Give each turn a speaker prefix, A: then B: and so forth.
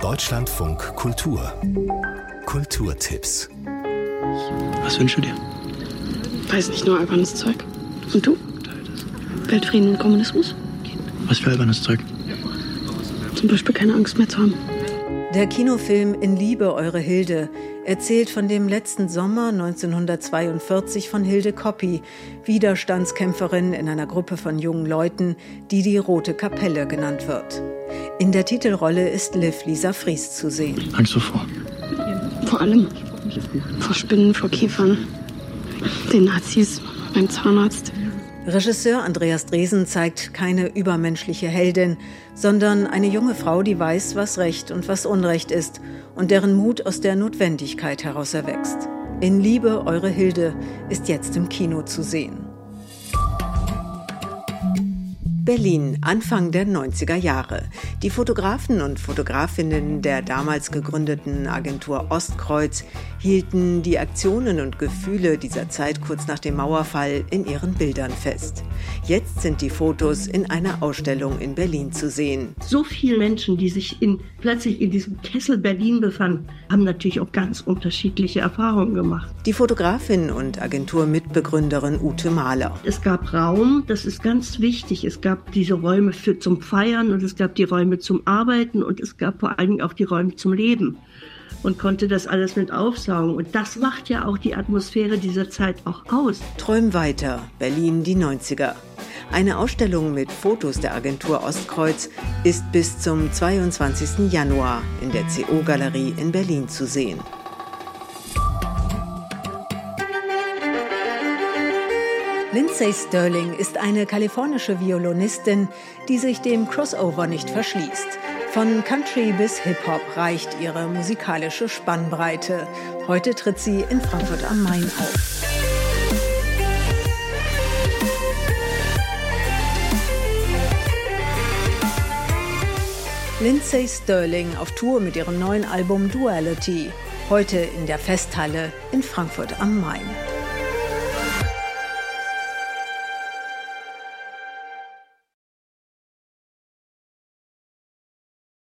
A: Deutschlandfunk Kultur. Kulturtipps.
B: Was wünschst du dir?
C: Weiß nicht, nur albernes Zeug. Und du? Weltfrieden und Kommunismus?
B: Was für albernes Zeug?
C: Zum Beispiel keine Angst mehr zu haben.
D: Der Kinofilm In Liebe, eure Hilde erzählt von dem letzten Sommer 1942 von Hilde Koppi, Widerstandskämpferin in einer Gruppe von jungen Leuten, die die Rote Kapelle genannt wird. In der Titelrolle ist Liv Lisa Fries zu sehen.
B: Angst wovor?
C: Vor allem vor Spinnen, vor Kiefern, den Nazis, beim Zahnarzt.
D: Regisseur Andreas Dresen zeigt keine übermenschliche Heldin, sondern eine junge Frau, die weiß, was Recht und was Unrecht ist und deren Mut aus der Notwendigkeit heraus erwächst. In Liebe, eure Hilde ist jetzt im Kino zu sehen. Berlin, Anfang der 90er Jahre. Die Fotografen und Fotografinnen der damals gegründeten Agentur Ostkreuz hielten die Aktionen und Gefühle dieser Zeit kurz nach dem Mauerfall in ihren Bildern fest. Jetzt sind die Fotos in einer Ausstellung in Berlin zu sehen.
E: So viele Menschen, die sich plötzlich in diesem Kessel Berlin befanden, haben natürlich auch ganz unterschiedliche Erfahrungen gemacht.
D: Die Fotografin und Agenturmitbegründerin Ute Mahler.
E: Es gab Raum, das ist ganz wichtig. Es gab diese Räume zum Feiern und es gab die Räume zum Arbeiten und es gab vor allen Dingen auch die Räume zum Leben. Und konnte das alles mit aufsaugen. Und das macht ja auch die Atmosphäre dieser Zeit auch aus.
D: Träum weiter, Berlin die 90er. Eine Ausstellung mit Fotos der Agentur Ostkreuz ist bis zum 22. Januar in der CO-Galerie in Berlin zu sehen. Lindsay Stirling ist eine kalifornische Violinistin, die sich dem Crossover nicht verschließt. Von Country bis Hip-Hop reicht ihre musikalische Spannbreite. Heute tritt sie in Frankfurt am Main auf. Lindsay Stirling auf Tour mit ihrem neuen Album Duality. Heute in der Festhalle in Frankfurt am Main.